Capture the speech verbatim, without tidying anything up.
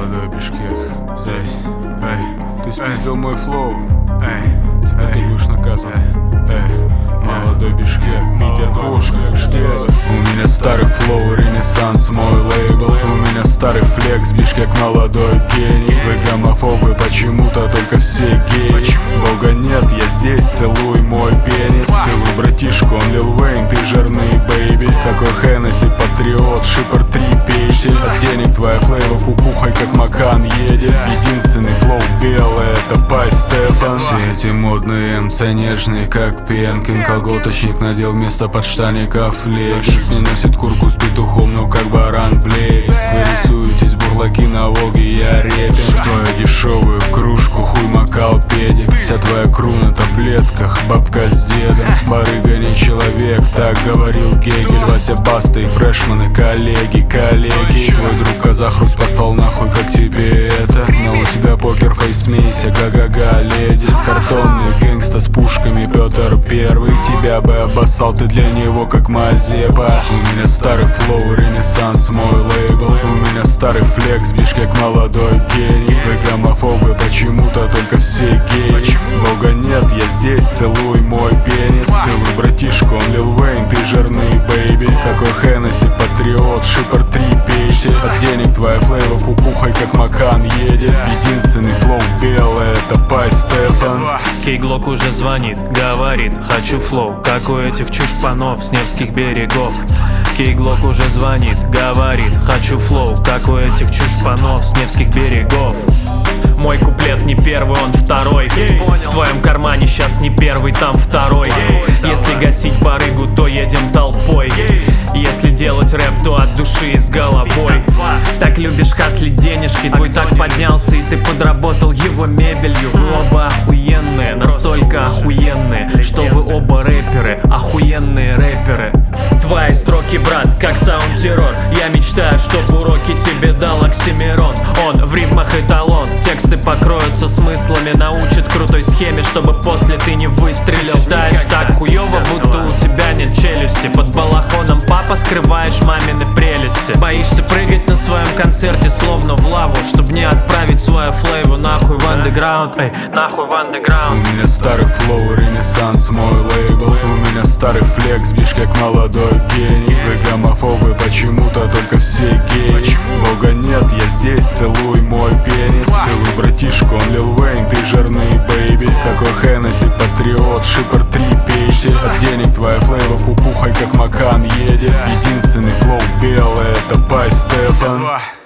Молодой Бишкек, здесь, эй, ты спиздил мой флоу, эй, теперь ты будешь наказан, эй, молодой Бишкек, Питер Пушка, здесь. У меня старый флоу, ренессанс, мой лейбл. У меня старый флекс, Бишкек молодой гений. Вы гомофобы, почему-то только все геи. Бога нет, я здесь, целуй мой пенис. Целуй братишку, он Лил Вейн, ты жирный бэйби. Такой Хеннесси, патриот, шипер три пейте. От денег твоя флейва кукухой, как Макан едет. Единственный флоу белый, это Пай Стефан. Все эти модные эм цэ нежные, как Пенкин. Колготочник надел вместо подштанников леггинс. Не носит куртку с петухом, но как баран блеет. Вы рисуетесь бурлаки на Волге, я репин. В твою дешевую кружку хуй макал педик. Вся твоя кру на таблетках, бабка с дедом. Барыга не человек, так говорил Гегель. Вася Баста и фрешманы, коллеги, коллеги. Твой друг Казахрус послал нахуй, как тебе это. Но у тебя покерфейс, смейся, га-га-га, леди. Картонный гэнгста с пушками, Петр Первый. Тебя бы обоссал, ты для него как Мазепа. У меня старый флоу, ренессанс, мой лейбл. У меня старый флекс, Бишкек молодой гений. Вы гомофобы, почему-то только все геи. Бога нет, я здесь, целуй мой пенис. Целуй братишку, он Лил Вейн, ты жирный бэйби. Такой Хеннесси, патриот, шипер три пейте. От денег твоя флейва кукухой, как Макан едет. Единственный флоу белый, это Пай Стефан. Кейглок уже звонит, говорит, хочу флоу, как у этих чушпанов с Невских берегов. Кейглок уже звонит, говорит, хочу флоу, как у этих чушпанов с Невских берегов. Мой куплет не первый, он второй. В твоем кармане сейчас не первый, там второй. Если гасить барыгу, то едем толпой. Если делать рэп, то от души и с головой. Так любишь хаслить денежки, твой так поднялся и ты подработал его мебелью. Вы оба охуенные, настолько охуенные, что вы оба рэперы, охуенные рэперы. Твои строки, брат, как саунд-террор. Я мечтаю, чтоб уроки тебе дал Оксимирон. Он в рифмах эталон, тексты покроются смыслами, научит крутой схеме, чтобы после ты не выстрелил. Читаешь так хуёво, будто у тебя нет челюсти. Под балахоном папа скрываешь мамины прелести. Боишься прыгать на своем концерте, словно в лаву, чтоб не отправить свою флейву нахуй в андеграунд. Эй, нахуй в андеграунд. У меня старый флоу, ренессанс, мой лейбл. У меня старый флекс, Бишкек молодой гений. Вы гомофобы, почему-то только все геи. Бога нет, я здесь, целуй мой пенис. Целуй братишку, он Лил Вейн, ты жирный бэйби. Такой Хеннесси, патриот, шипер три пейте. От денег твоя флейва кукухой, как Макан едет. Единственный флоу белый, это Пай Стефан.